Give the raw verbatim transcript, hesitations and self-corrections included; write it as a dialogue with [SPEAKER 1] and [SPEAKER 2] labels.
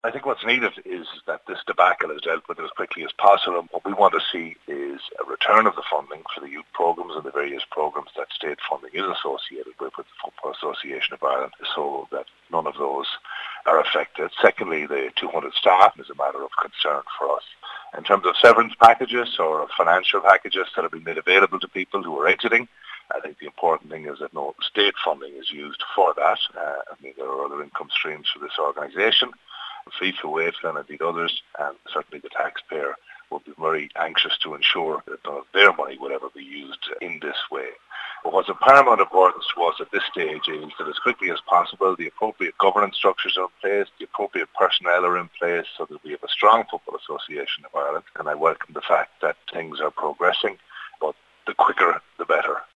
[SPEAKER 1] I think what's needed is that this debacle is dealt with as quickly as possible. What we want to see is a return of the funding for the youth programmes and the various programmes that state funding is associated with, with the Football Association of Ireland, so that none of those are affected. Secondly, the two hundred staff is a matter of concern for us. In terms of severance packages or financial packages that have been made available to people who are exiting, I think the important thing is that no state funding is used for that. Uh, I mean, there are other income streams for this organisation. FIFA, UEFA and indeed others, and certainly the taxpayer will be very anxious to ensure that none of their money will ever be used in this way. But what's of paramount importance to us at this stage is that as quickly as possible the appropriate governance structures are in place, the appropriate personnel are in place so that we have a strong Football Association of Ireland, and I welcome the fact that things are progressing, but the quicker the better.